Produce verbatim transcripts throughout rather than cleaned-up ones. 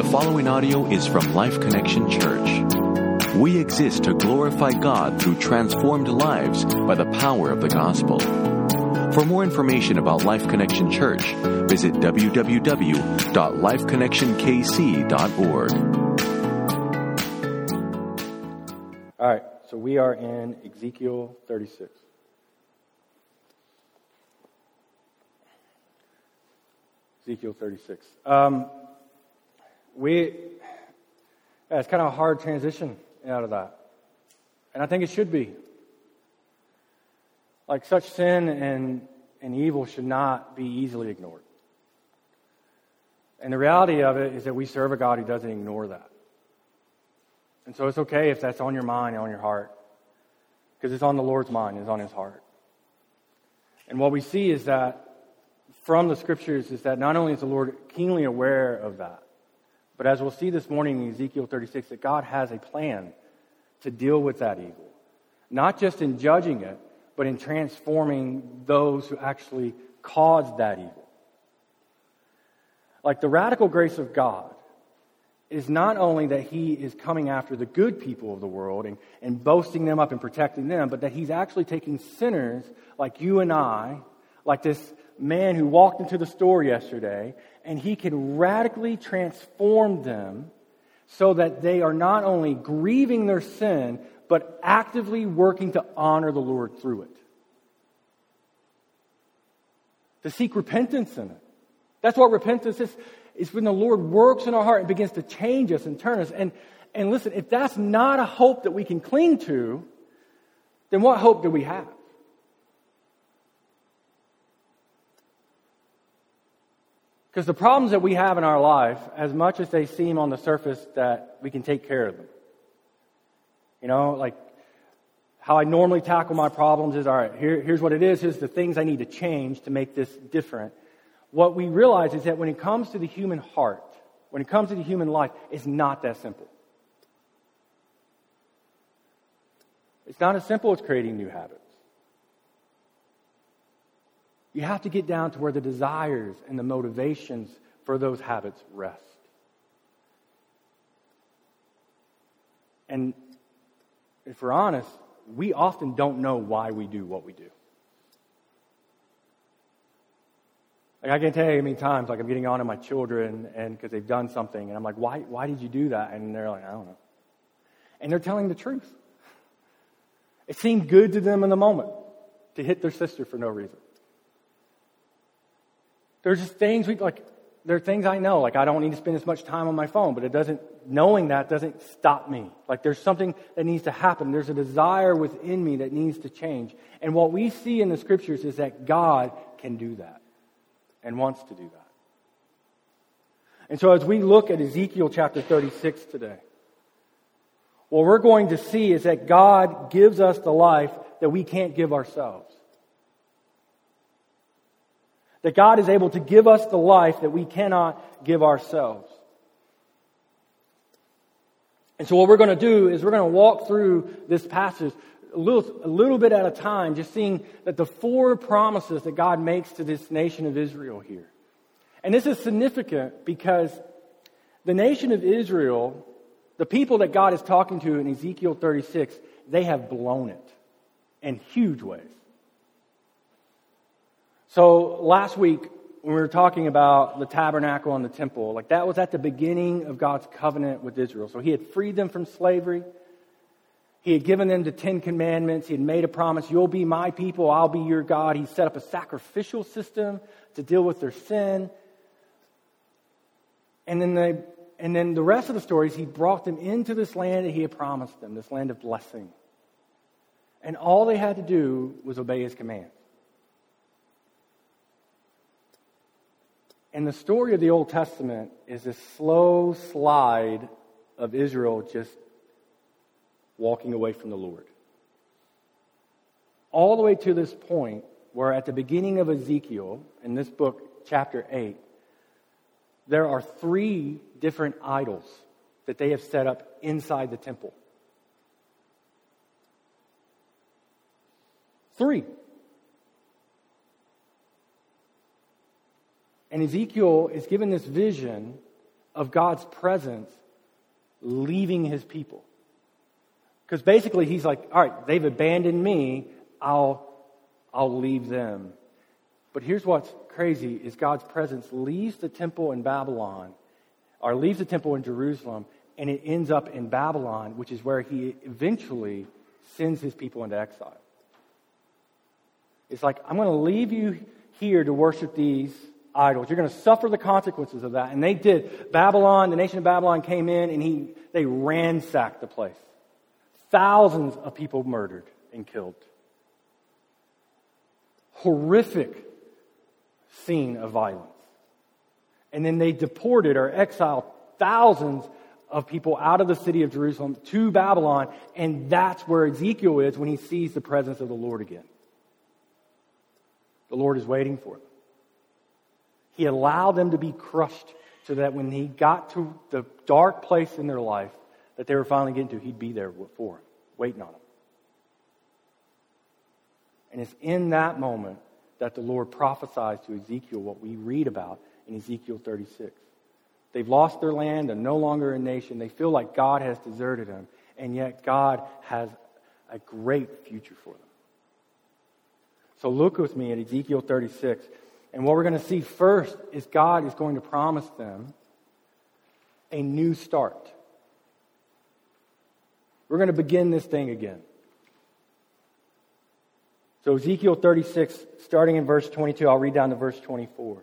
following audio is from Life Connection Church. We exist to glorify God through transformed lives by the power of the gospel. For more information about Life Connection Church, visit w w w dot life connection k c dot org. All right, so we are in Ezekiel thirty-six. Ezekiel thirty-six. Um, we, yeah, it's kind of a hard transition out of that. And I think it should be. Like, such sin and, and evil should not be easily ignored. And the reality of it is that we serve a God who doesn't ignore that. And so it's okay if that's on your mind and on your heart. Because it's on the Lord's mind, it's on His heart. And what we see is that from the Scriptures is that not only is the Lord keenly aware of that, but as we'll see this morning in Ezekiel thirty-six, that God has a plan to deal with that evil. Not just in judging it, but in transforming those who actually caused that evil. Like, the radical grace of God is not only that He is coming after the good people of the world and, and boasting them up and protecting them, but that He's actually taking sinners like you and I, like this man who walked into the store yesterday, and He can radically transform them so that they are not only grieving their sin, but actively working to honor the Lord through it. To seek repentance in it. That's what repentance is. It's when the Lord works in our heart and begins to change us and turn us. And, and listen, if that's not a hope that we can cling to, then what hope do we have? Because the problems that we have in our life, as much as they seem on the surface that we can take care of them. You know, like how I normally tackle my problems is, all right, here, here's what it is. Here's the things I need to change to make this different. What we realize is that when it comes to the human heart, when it comes to the human life, it's not that simple. It's not as simple as creating new habits. You have to get down to where the desires and the motivations for those habits rest. And if we're honest, we often don't know why we do what we do. Like, I can tell you how many times, like, I'm getting on to my children and because they've done something, and I'm like, why, why did you do that? And they're like, I don't know. And they're telling the truth. It seemed good to them in the moment to hit their sister for no reason. There's just things we like. There are things I know, like I don't need to spend as much time on my phone, but it doesn't. Knowing that doesn't stop me. Like, there's something that needs to happen. There's a desire within me that needs to change. And what we see in the Scriptures is that God can do that and wants to do that. And so, as we look at Ezekiel chapter thirty-six today, what we're going to see is that God gives us the life that we can't give ourselves. That God is able to give us the life that we cannot give ourselves. And so what we're going to do is we're going to walk through this passage a little, a little bit at a time, just seeing that the four promises that God makes to this nation of Israel here. And this is significant because the nation of Israel, the people that God is talking to in Ezekiel thirty-six, they have blown it in huge ways. So last week, when we were talking about the tabernacle and the temple, like that was at the beginning of God's covenant with Israel. So He had freed them from slavery. He had given them the Ten Commandments. He had made a promise, you'll be my people, I'll be your God. He set up a sacrificial system to deal with their sin. And then, they, and then the rest of the story is He brought them into this land that He had promised them, this land of blessing. And all they had to do was obey His commands. And the story of the Old Testament is this slow slide of Israel just walking away from the Lord. All the way to this point where at the beginning of Ezekiel, in this book, chapter eight, there are three different idols that they have set up inside the temple. Three. And Ezekiel is given this vision of God's presence leaving his people. Because basically he's like, all right, they've abandoned me, I'll, I'll leave them. But here's what's crazy, is God's presence leaves the temple in Babylon, or leaves the temple in Jerusalem, and it ends up in Babylon, which is where he eventually sends his people into exile. It's like, I'm going to leave you here to worship these idols. You're going to suffer the consequences of that. And they did. Babylon, the nation of Babylon came in and he they ransacked the place. Thousands of people murdered and killed. Horrific scene of violence. And then they deported or exiled thousands of people out of the city of Jerusalem to Babylon. And that's where Ezekiel is when he sees the presence of the Lord again. The Lord is waiting for them. He allowed them to be crushed so that when he got to the dark place in their life that they were finally getting to, he'd be there for them, waiting on them. And it's in that moment that the Lord prophesies to Ezekiel what we read about in Ezekiel thirty-six. They've lost their land, they're no longer a nation, they feel like God has deserted them, and yet God has a great future for them. So look with me at Ezekiel thirty-six. And what we're going to see first is God is going to promise them a new start. We're going to begin this thing again. So Ezekiel thirty-six, starting in verse twenty-two, I'll read down to verse twenty-four.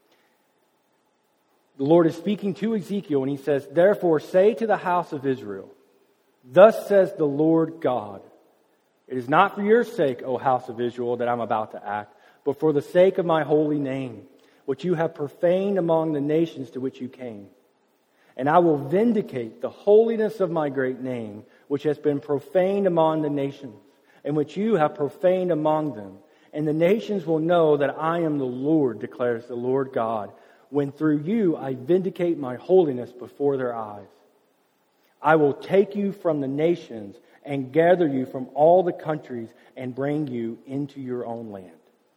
The Lord is speaking to Ezekiel and he says, "Therefore say to the house of Israel, thus says the Lord God, it is not for your sake, O house of Israel, that I'm about to act, but for the sake of my holy name, which you have profaned among the nations to which you came. And I will vindicate the holiness of my great name, which has been profaned among the nations, and which you have profaned among them. And the nations will know that I am the Lord, declares the Lord God, when through you I vindicate my holiness before their eyes. I will take you from the nations and gather you from all the countries and bring you into your own land."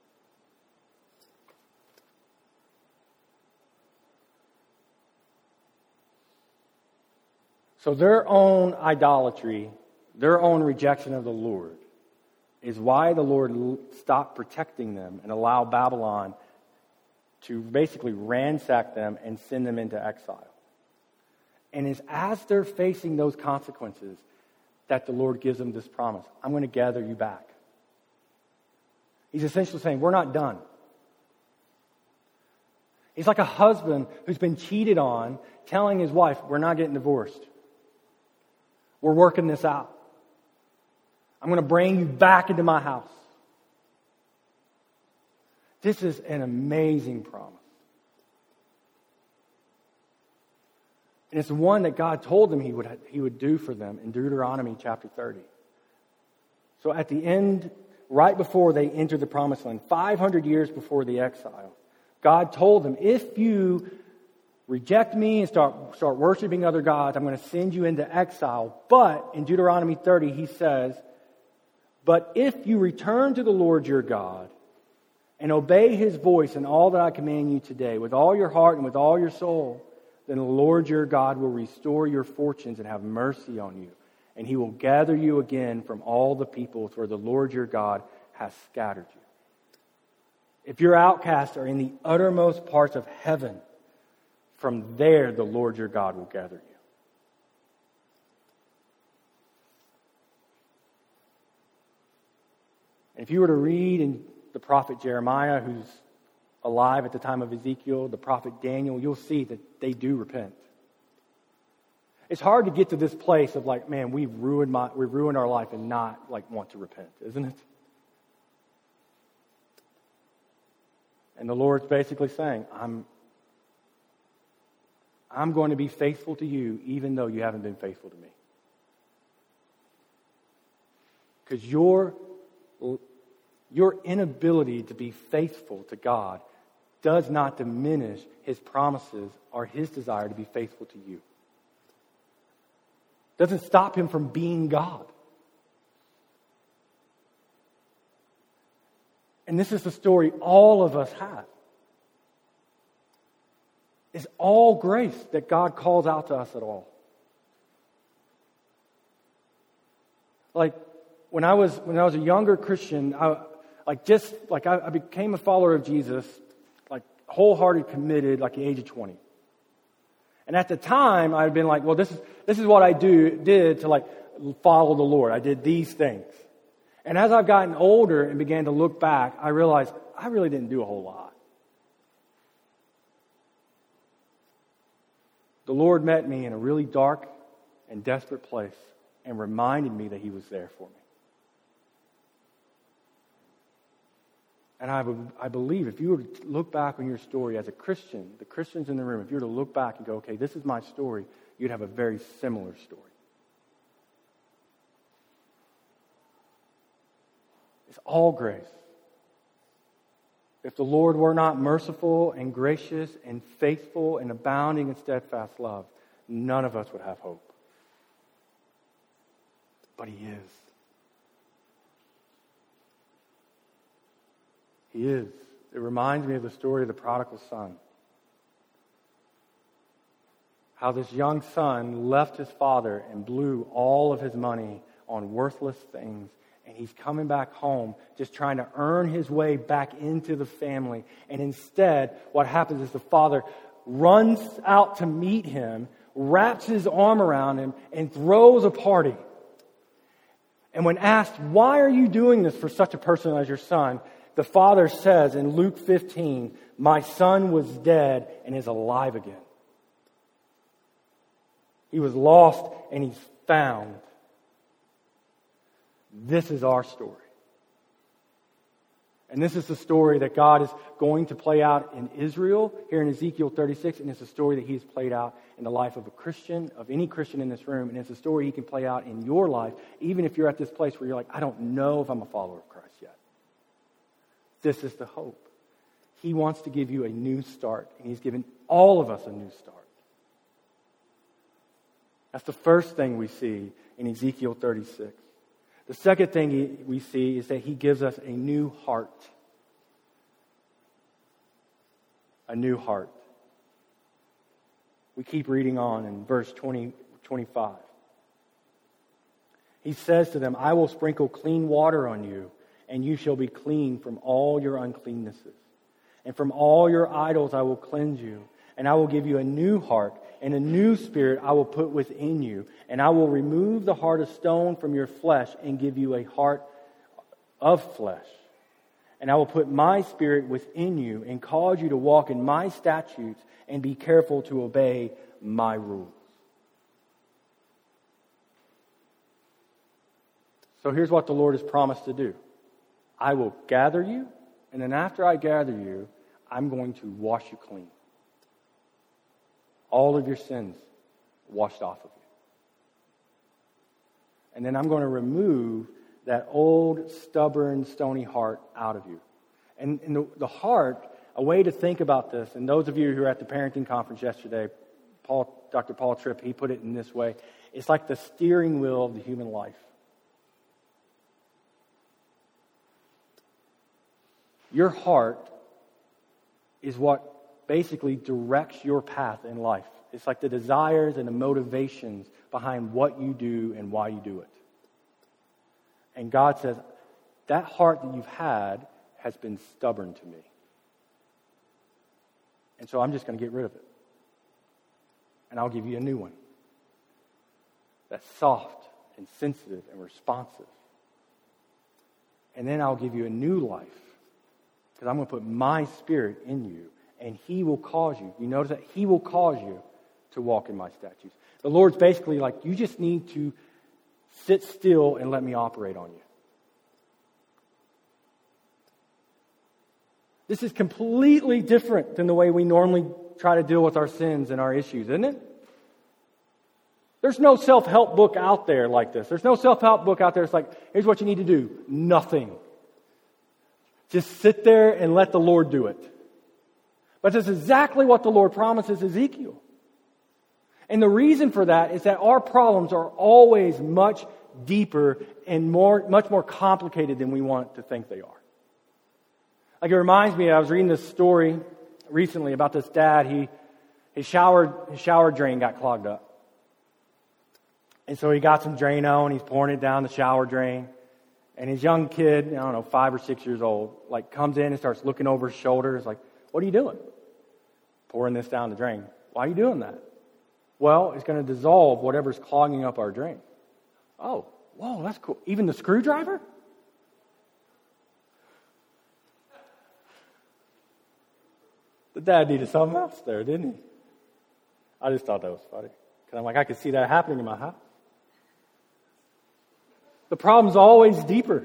So their own idolatry, their own rejection of the Lord, is why the Lord stopped protecting them and allowed Babylon to basically ransack them and send them into exile. And it's as they're facing those consequences that the Lord gives them this promise. I'm going to gather you back. He's essentially saying, we're not done. He's like a husband who's been cheated on, telling his wife, we're not getting divorced. We're working this out. I'm going to bring you back into my house. This is an amazing promise. And it's one that God told them he would, he would do for them in Deuteronomy chapter thirty. So at the end, right before they entered the promised land, five hundred years before the exile, God told them, if you reject me and start, start worshiping other gods, I'm going to send you into exile. But in Deuteronomy thirty, he says, but if you return to the Lord your God and obey his voice in all that I command you today, with all your heart and with all your soul, then the Lord your God will restore your fortunes and have mercy on you. And he will gather you again from all the peoples where the Lord your God has scattered you. If your outcasts are in the uttermost parts of heaven, from there the Lord your God will gather you. And if you were to read in the prophet Jeremiah, who's alive at the time of Ezekiel, the prophet Daniel, you'll see that they do repent. It's hard to get to this place of like, man, we've ruined my, we've ruined our life and not like want to repent, isn't it? And the Lord's basically saying, I'm, I'm going to be faithful to you even though you haven't been faithful to me. Because your, your inability to be faithful to God does not diminish his promises or his desire to be faithful to you. Doesn't stop him from being God. And this is the story all of us have. It's all grace that God calls out to us at all. Like when I was when I was a younger Christian, I, like just like I, I became a follower of Jesus, like wholehearted, committed, like the age of twenty. And at the time, I'd been like, well, this is this is what I do did to like follow the Lord. I did these things. And as I've gotten older and began to look back, I realized I really didn't do a whole lot. The Lord met me in a really dark and desperate place and reminded me that He was there for me. And I, I believe if you were to look back on your story as a Christian, the Christians in the room, if you were to look back and go, okay, this is my story, you'd have a very similar story. It's all grace. If the Lord were not merciful and gracious and faithful and abounding in steadfast love, none of us would have hope. But He is. He is. It reminds me of the story of the prodigal son. How this young son left his father and blew all of his money on worthless things. And he's coming back home just trying to earn his way back into the family. And instead, what happens is the father runs out to meet him, wraps his arm around him, and throws a party. And when asked, why are you doing this for such a person as your son? The father says in Luke fifteen, my son was dead and is alive again. He was lost and he's found. This is our story. And this is the story that God is going to play out in Israel here in Ezekiel thirty-six. And it's a story that He's played out in the life of a Christian, of any Christian in this room. And it's a story He can play out in your life, even if you're at this place where you're like, I don't know if I'm a follower of Christ yet. This is the hope. He wants to give you a new start. And He's given all of us a new start. That's the first thing we see in Ezekiel thirty-six. The second thing we see is that He gives us a new heart. A new heart. We keep reading on in verse twenty, twenty-five. He says to them, I will sprinkle clean water on you, and you shall be clean from all your uncleannesses. And from all your idols I will cleanse you. And I will give you a new heart, and a new spirit I will put within you. And I will remove the heart of stone from your flesh and give you a heart of flesh. And I will put my spirit within you and cause you to walk in my statutes and be careful to obey my rules. So here's what the Lord has promised to do. I will gather you, and then after I gather you, I'm going to wash you clean. All of your sins washed off of you. And then I'm going to remove that old, stubborn, stony heart out of you. And, and the, the heart, a way to think about this, and those of you who were at the parenting conference yesterday, Paul, Doctor Paul Tripp, he put it in this way. It's like the steering wheel of the human life. Your heart is what basically directs your path in life. It's like the desires and the motivations behind what you do and why you do it. And God says, that heart that you've had has been stubborn to me. And so I'm just going to get rid of it. And I'll give you a new one. That's soft and sensitive and responsive. And then I'll give you a new life. Because I'm going to put my spirit in you. And He will cause you. You notice that? He will cause you to walk in my statutes. The Lord's basically like, you just need to sit still and let me operate on you. This is completely different than the way we normally try to deal with our sins and our issues, isn't it? There's no self-help book out there like this. There's no self-help book out there. It's like, here's what you need to do. Nothing. Just sit there and let the Lord do it. But that's exactly what the Lord promises Ezekiel. And the reason for that is that our problems are always much deeper and more, much more complicated than we want to think they are. Like it reminds me, I was reading this story recently about this dad. He his shower, his shower drain got clogged up. And so he got some Drano and he's pouring it down the shower drain. And his young kid, I don't know, five or six years old, like comes in and starts looking over his shoulder. He's like, what are you doing? Pouring this down the drain. Why are you doing that? Well, it's going to dissolve whatever's clogging up our drain. Oh, whoa, that's cool. Even the screwdriver? The dad needed something else there, didn't he? I just thought that was funny. Because I'm like, I could see that happening in my house. The problem's always deeper.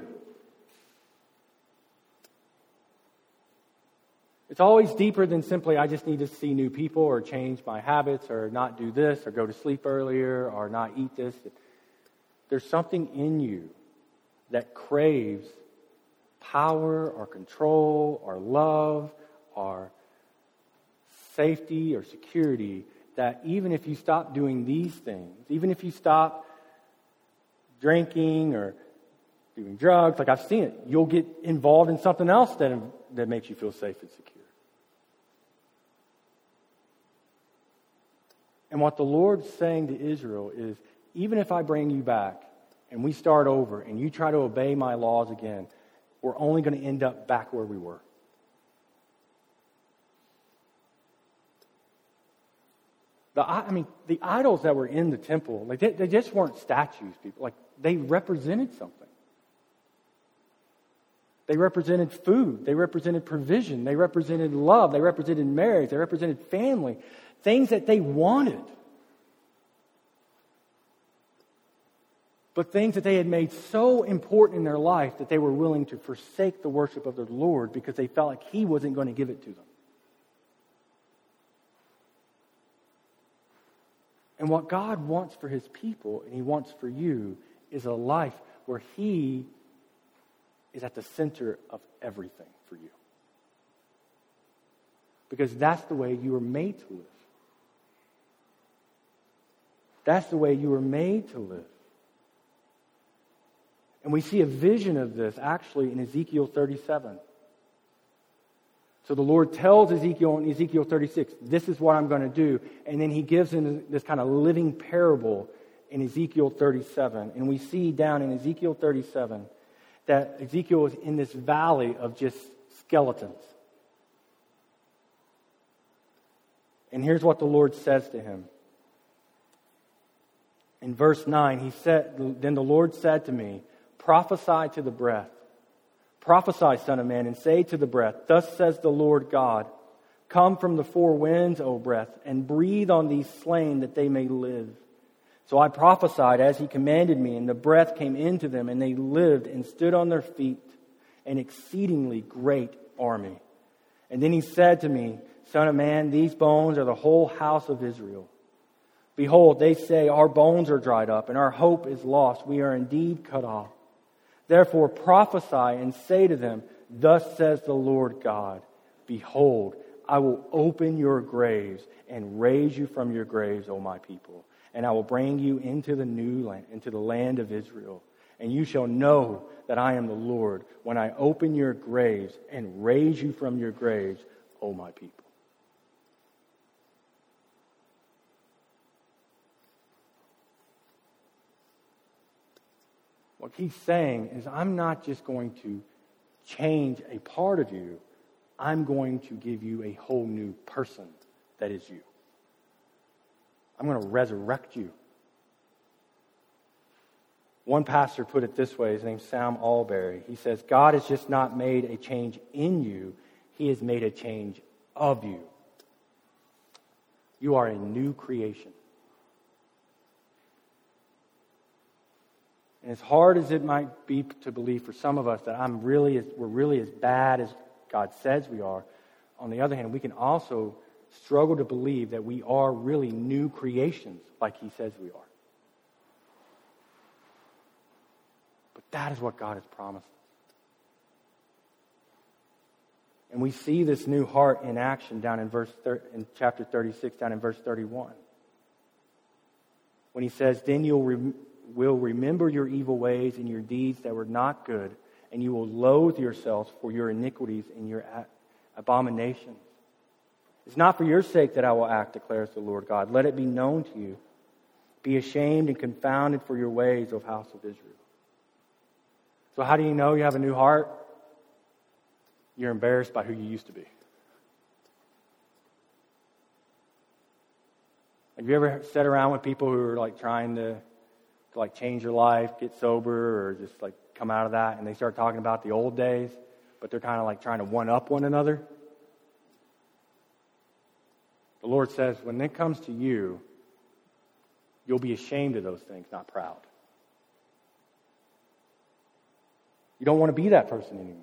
It's always deeper than simply, I just need to see new people or change my habits or not do this or go to sleep earlier or not eat this. There's something in you that craves power or control or love or safety or security, that even if you stop doing these things, even if you stop drinking or doing drugs, like I've seen it, you'll get involved in something else that, that makes you feel safe and secure. And what the Lord's saying to Israel is, even if I bring you back and we start over and you try to obey my laws again, we're only going to end up back where we were. The, I mean, the idols that were in the temple, like they, they just weren't statues, people. Like they represented something. They represented food. They represented provision. They represented love. They represented marriage. They represented family. Things that they wanted. But things that they had made so important in their life that they were willing to forsake the worship of their Lord because they felt like He wasn't going to give it to them. And what God wants for His people, and He wants for you, is a life where He is at the center of everything for you. Because that's the way you were made to live. That's the way you were made to live. And we see a vision of this actually in Ezekiel thirty-seven. So the Lord tells Ezekiel in Ezekiel thirty-six, this is what I'm going to do. And then He gives him this kind of living parable in Ezekiel thirty-seven. And we see down in Ezekiel thirty-seven that Ezekiel is in this valley of just skeletons. And here's what the Lord says to him. In verse nine, he said, then the Lord said to me, prophesy to the breath. Prophesy, son of man, and say to the breath, thus says the Lord God, come from the four winds, O breath, and breathe on these slain that they may live. So I prophesied as He commanded me, and the breath came into them, and they lived and stood on their feet, an exceedingly great army. And then He said to me, son of man, these bones are the whole house of Israel. Behold, they say, our bones are dried up, and our hope is lost. We are indeed cut off. Therefore prophesy and say to them, thus says the Lord God, behold, I will open your graves and raise you from your graves, O my people. And I will bring you into the new land, into the land of Israel. And you shall know that I am the Lord when I open your graves and raise you from your graves, O my people. What He's saying is, I'm not just going to change a part of you. I'm going to give you a whole new person that is you. I'm going to resurrect you. One pastor put it this way. His name's Sam Alberry. He says, God has just not made a change in you. He has made a change of you. You are a new creation. And as hard as it might be to believe for some of us that I'm really, as, we're really as bad as God says we are, on the other hand, we can also struggle to believe that we are really new creations like He says we are. But that is what God has promised us. And we see this new heart in action down in verse thir- in chapter thirty-six, down in verse thirty-one. When He says, then you'll re- will remember your evil ways and your deeds that were not good, and you will loathe yourselves for your iniquities and your abominations. It's not for your sake that I will act, declares the Lord God. Let it be known to you. Be ashamed and confounded for your ways, O house of Israel. So how do you know you have a new heart? You're embarrassed by who you used to be. Have you ever sat around with people who are like trying to, to like change your life, get sober, or just like come out of that, and they start talking about the old days, but they're kind of like trying to one-up one another? The Lord says, when it comes to you, you'll be ashamed of those things, not proud. You don't want to be that person anymore.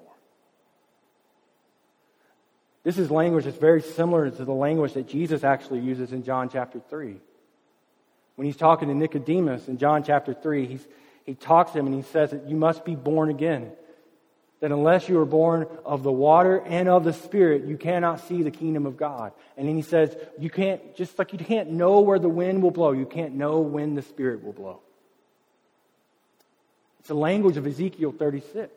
This is language that's very similar to the language that Jesus actually uses in John chapter three. When he's talking to Nicodemus in John chapter three, he's, he talks to him and he says that you must be born again. That unless you are born of the water and of the Spirit, you cannot see the kingdom of God. And then he says, you can't, just like you can't know where the wind will blow, you can't know when the Spirit will blow. It's the language of Ezekiel thirty-six.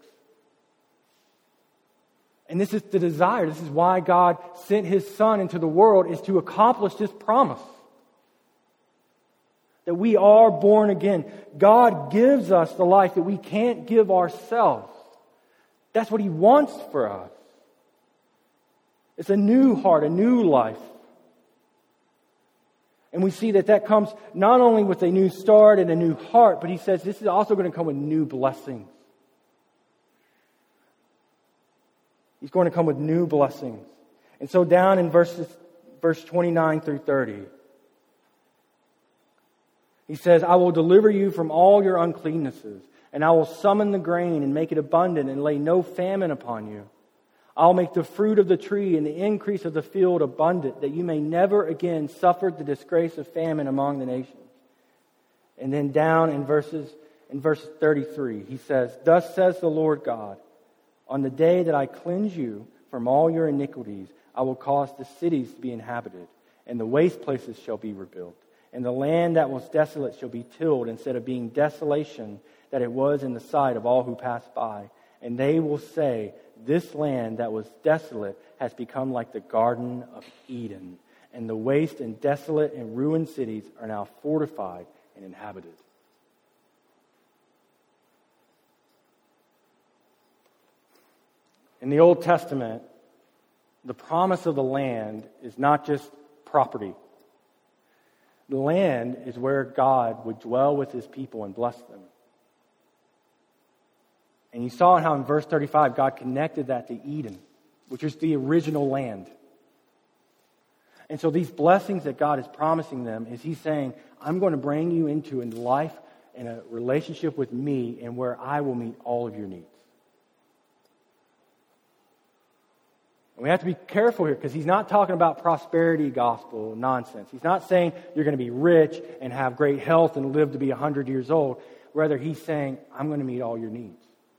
And this is the desire. This is why God sent His Son into the world, is to accomplish this promise. That we are born again. God gives us the life that we can't give ourselves. That's what He wants for us. It's a new heart, a new life. And we see that that comes not only with a new start and a new heart, but He says this is also going to come with new blessings. He's going to come with new blessings. And so down in verses, verse twenty-nine through thirty, He says, I will deliver you from all your uncleannesses, and I will summon the grain and make it abundant and lay no famine upon you. I'll make the fruit of the tree and the increase of the field abundant, that you may never again suffer the disgrace of famine among the nations. And then down in verses in verse thirty-three, He says, Thus says the Lord God, on the day that I cleanse you from all your iniquities, I will cause the cities to be inhabited, and the waste places shall be rebuilt. And the land that was desolate shall be tilled, instead of being desolation that it was in the sight of all who pass by. And they will say, this land that was desolate has become like the Garden of Eden, and the waste and desolate and ruined cities are now fortified and inhabited. In the Old Testament, the promise of the land is not just property. The land is where God would dwell with His people and bless them. And you saw how in verse thirty-five, God connected that to Eden, which is the original land. And so these blessings that God is promising them is He's saying, I'm going to bring you into a life and a relationship with me, and where I will meet all of your needs. And we have to be careful here, because He's not talking about prosperity gospel nonsense. He's not saying you're going to be rich and have great health and live to be one hundred years old. Rather, He's saying, I'm going to meet all your needs.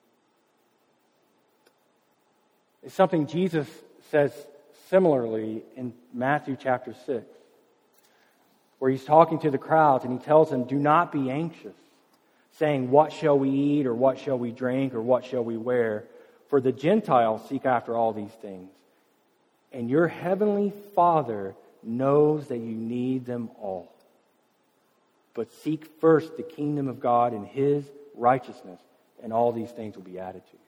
It's something Jesus says similarly in Matthew chapter six, where He's talking to the crowds and He tells them, do not be anxious, saying, what shall we eat, or what shall we drink, or what shall we wear? For the Gentiles seek after all these things. And your heavenly Father knows that you need them all. But seek first the kingdom of God and His righteousness, and all these things will be added to you.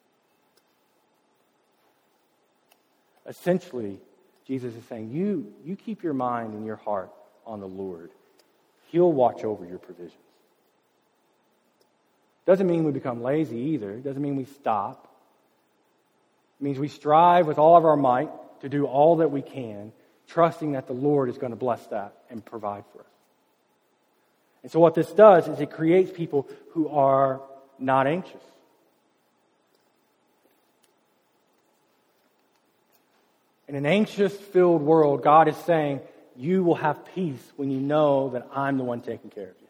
Essentially, Jesus is saying, you, you keep your mind and your heart on the Lord. He'll watch over your provisions. Doesn't mean we become lazy either. Doesn't mean we stop. It means we strive with all of our might to do all that we can, trusting that the Lord is going to bless that and provide for us. And so what this does is it creates people who are not anxious. In an anxious-filled world, God is saying, you will have peace when you know that I'm the one taking care of you.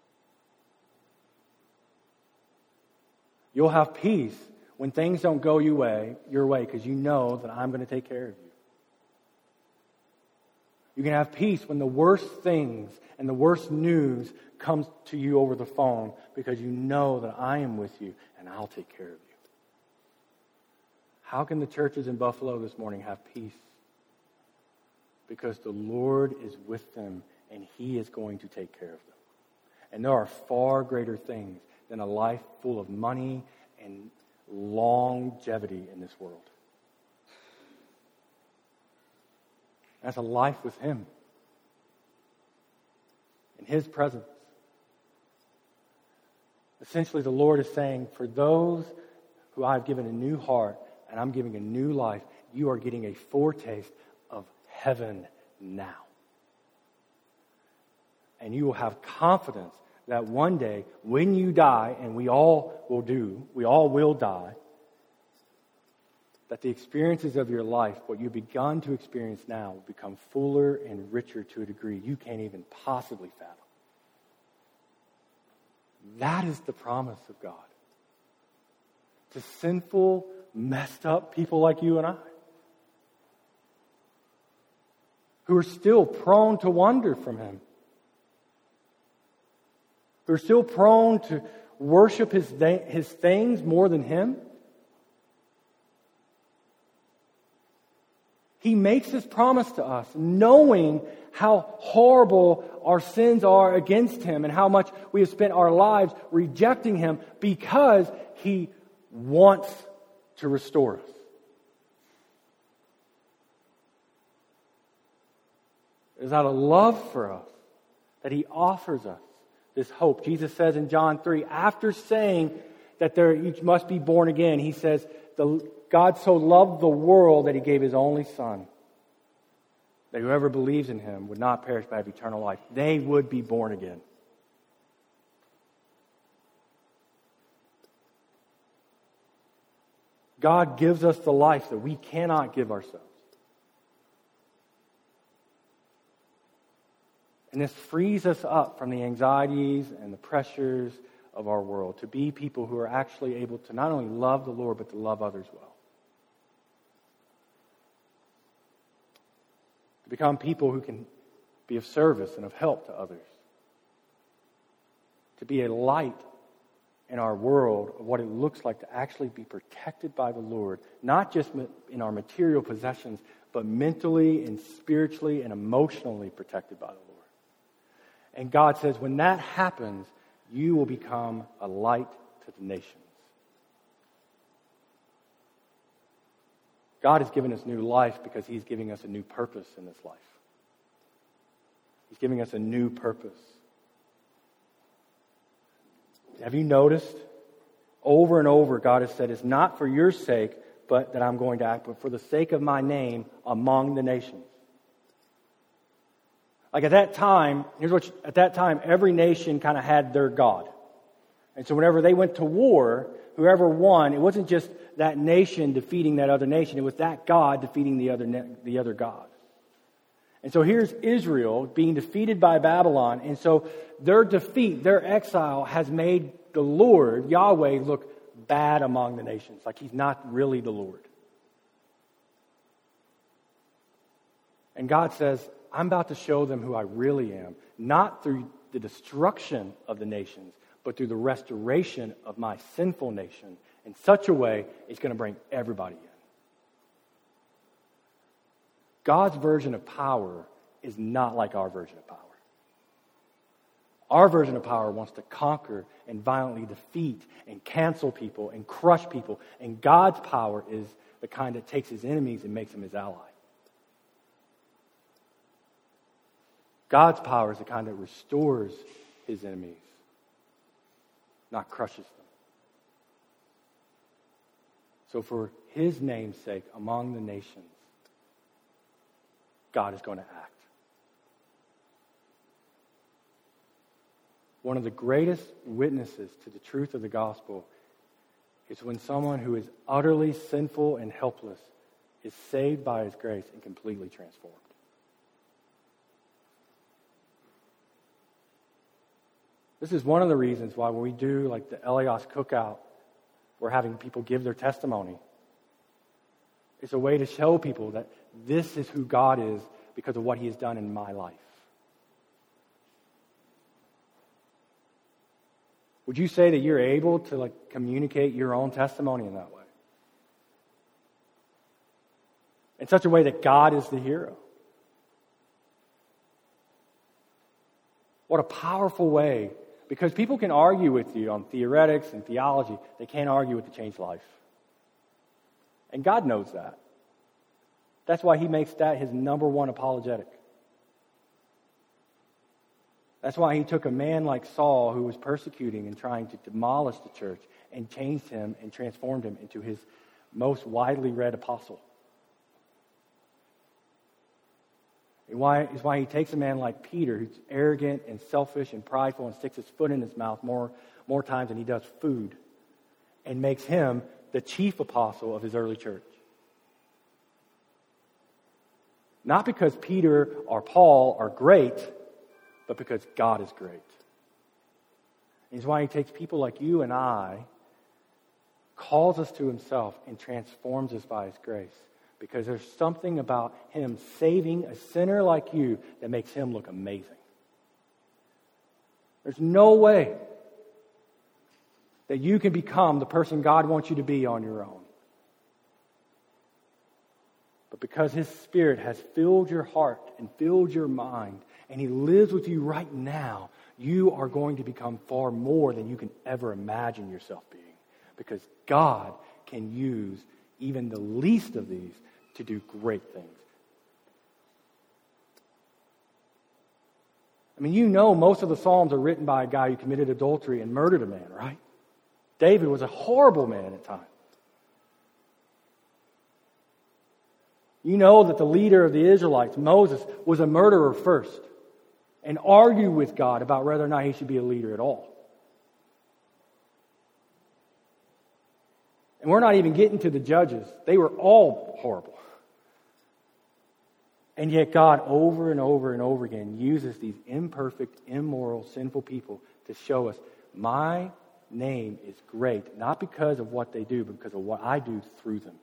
You'll have peace when things don't go your way, your way, because you know that I'm going to take care of you. You can have peace when the worst things and the worst news comes to you over the phone, because you know that I am with you and I'll take care of you. How can the churches in Buffalo this morning have peace? because the Lord is with them and He is going to take care of them. And there are far greater things than a life full of money and longevity in this world. That's a life with Him, in His presence. Essentially, the Lord is saying, for those who I've given a new heart and I'm giving a new life, you are getting a foretaste of heaven now. And you will have confidence that one day, when you die, and we all will do, we all will die, that the experiences of your life, what you've begun to experience now, will become fuller and richer to a degree you can't even possibly fathom. That is the promise of God to sinful, messed up people like you and I, who are still prone to wander from Him, who are still prone to worship His, his things more than Him. He makes this promise to us, knowing how horrible our sins are against Him and how much we have spent our lives rejecting Him, because He wants to restore us. It is out of love for us that He offers us this hope. Jesus says in John three, after saying that there each must be born again, He says, the God so loved the world that He gave His only Son, that whoever believes in Him would not perish but have eternal life. They would be born again. God gives us the life that we cannot give ourselves. And this frees us up from the anxieties and the pressures of our world to be people who are actually able to not only love the Lord, but to love others well. To become people who can be of service and of help to others. To be a light in our world of what it looks like to actually be protected by the Lord, not just in our material possessions, but mentally and spiritually and emotionally protected by the Lord. And God says, when that happens, you will become a light to the nations. God has given us new life because He's giving us a new purpose in this life. He's giving us a new purpose. Have you noticed? Over and over, God has said, it's not for your sake, but that I'm going to act, but for the sake of my name among the nations. Like at that time, here's what, you, at that time, every nation kind of had their God. And so whenever they went to war, whoever won, it wasn't just that nation defeating that other nation. It was that God defeating the other, the other God. And so here's Israel being defeated by Babylon. And so their defeat, their exile has made the Lord, Yahweh, look bad among the nations. Like He's not really the Lord. And God says, I'm about to show them who I really am, not through the destruction of the nations, but through the restoration of my sinful nation in such a way it's going to bring everybody in. God's version of power is not like our version of power. Our version of power wants to conquer and violently defeat and cancel people and crush people. And God's power is the kind that takes His enemies and makes them His ally. God's power is the kind that restores His enemies, not crushes them. So for His name's sake, among the nations, God is going to act. One of the greatest witnesses to the truth of the gospel is when someone who is utterly sinful and helpless is saved by His grace and completely transformed. This is one of the reasons why when we do like the Elios cookout, we're having people give their testimony. It's a way to show people that this is who God is because of what He has done in my life. Would you say that you're able to like communicate your own testimony in that way? In such a way that God is the hero. What a powerful way. Because people can argue with you on theoretics and theology. They can't argue with the changed life. And God knows that. That's why he makes that his number one apologetic. That's why he took a man like Saul who was persecuting and trying to demolish the church and changed him and transformed him into his most widely read apostle. And why is why he takes a man like Peter, who's arrogant and selfish and prideful and sticks his foot in his mouth more, more times than he does food, and makes him the chief apostle of his early church. Not because Peter or Paul are great, but because God is great. It's why he takes people like you and I, calls us to himself, and transforms us by his grace. Because there's something about him saving a sinner like you that makes him look amazing. There's no way that you can become the person God wants you to be on your own. But because his Spirit has filled your heart and filled your mind, and he lives with you right now, you are going to become far more than you can ever imagine yourself being. Because God can use even the least of these to do great things. I mean, you know most of the Psalms are written by a guy who committed adultery and murdered a man, right? David was a horrible man at times. You know that the leader of the Israelites, Moses, was a murderer first and argued with God about whether or not he should be a leader at all. And we're not even getting to the judges. They were all horrible. And yet God, over and over and over again, uses these imperfect, immoral, sinful people to show us, my name is great, not because of what they do, but because of what I do through them.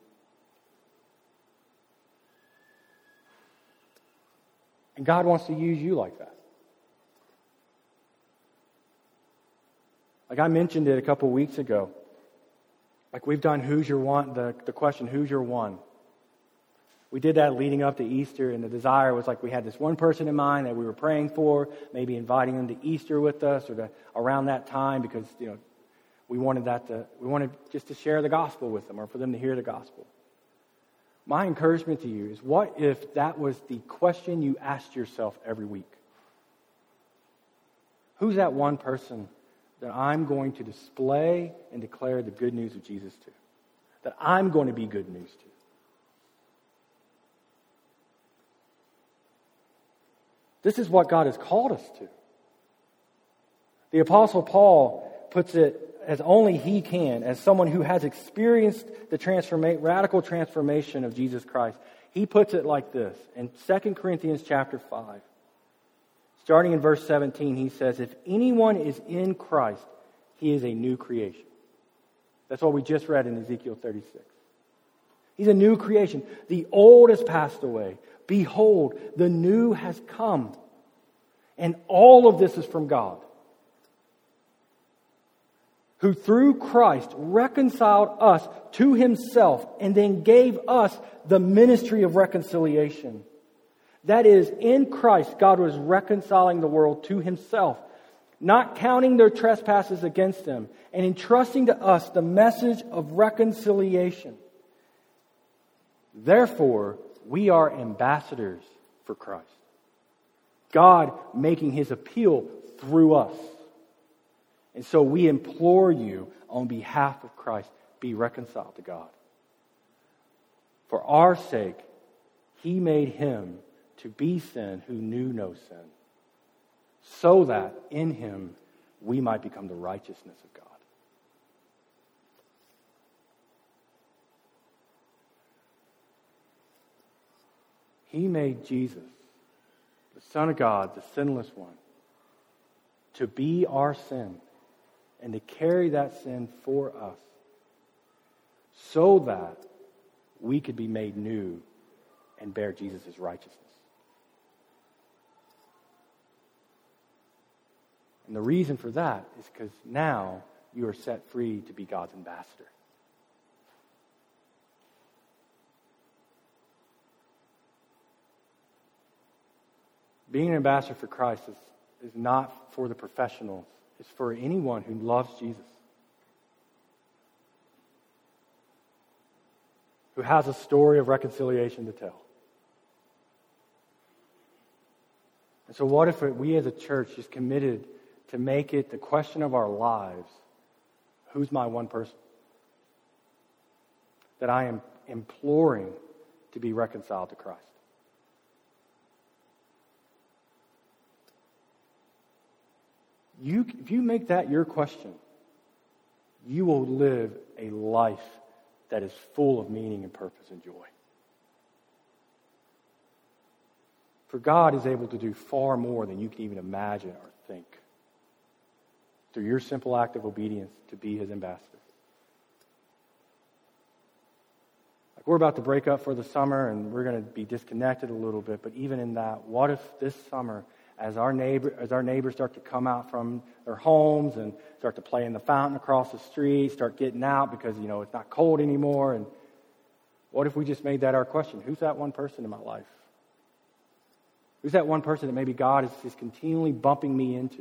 And God wants to use you like that. Like I mentioned it a couple weeks ago. Like we've done Who's Your One, the, the question, who's your one? We did that leading up to Easter, and the desire was like we had this one person in mind that we were praying for, maybe inviting them to Easter with us or to around that time because, you know, we wanted that to, we wanted just to share the gospel with them or for them to hear the gospel. My encouragement to you is, what if that was the question you asked yourself every week? Who's that one person that I'm going to display and declare the good news of Jesus to? That I'm going to be good news to? This is what God has called us to. The Apostle Paul puts it as only he can, as someone who has experienced the transforma- radical transformation of Jesus Christ. He puts it like this in Second Corinthians chapter five. Starting in verse seventeen, he says, if anyone is in Christ, he is a new creation. That's what we just read in Ezekiel thirty-six. He's a new creation. The old has passed away. Behold, the new has come. And all of this is from God, who through Christ reconciled us to himself and then gave us the ministry of reconciliation. That is, in Christ, God was reconciling the world to himself, not counting their trespasses against them, and entrusting to us the message of reconciliation. Therefore, we are ambassadors for Christ. God making his appeal through us. And so we implore you on behalf of Christ, be reconciled to God. For our sake, he made him to be sin who knew no sin, so that in him we might become the righteousness of God. He made Jesus, the Son of God, the sinless one, to be our sin and to carry that sin for us so that we could be made new and bear Jesus' righteousness. And the reason for that is because now you are set free to be God's ambassador. Being an ambassador for Christ is is not for the professionals. It's for anyone who loves Jesus, who has a story of reconciliation to tell. And so what if we as a church is committed to make it the question of our lives, who's my one person that I am imploring to be reconciled to Christ? You, if you make that your question, you will live a life that is full of meaning and purpose and joy. For God is able to do far more than you can even imagine or think through your simple act of obedience to be His ambassador. Like we're about to break up for the summer and we're going to be disconnected a little bit, but even in that, what if this summer, as our neighbor, as our neighbors start to come out from their homes and start to play in the fountain across the street, start getting out because, you know, it's not cold anymore, and what if we just made that our question? Who's that one person in my life? Who's that one person that maybe God is, is continually bumping me into?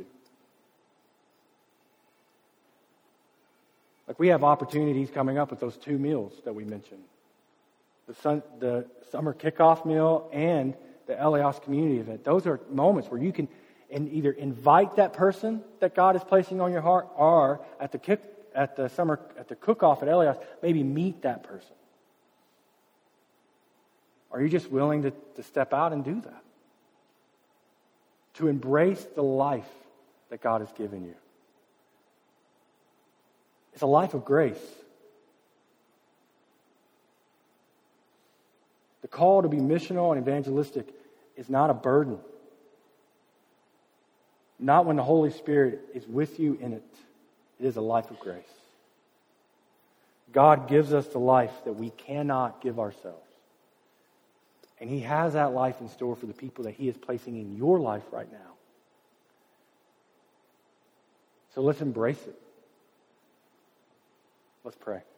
Like we have opportunities coming up with those two meals that we mentioned. The, sun, the summer kickoff meal and the Elios community event. Those are moments where you can and either invite that person that God is placing on your heart, or at the kick, at the summer at the cook-off at Elios, maybe meet that person. Are you just willing to, to step out and do that? To embrace the life that God has given you. It's a life of grace. The call to be missional and evangelistic is not a burden. Not when the Holy Spirit is with you in it. It is a life of grace. God gives us the life that we cannot give ourselves. And He has that life in store for the people that He is placing in your life right now. So let's embrace it. Let's pray.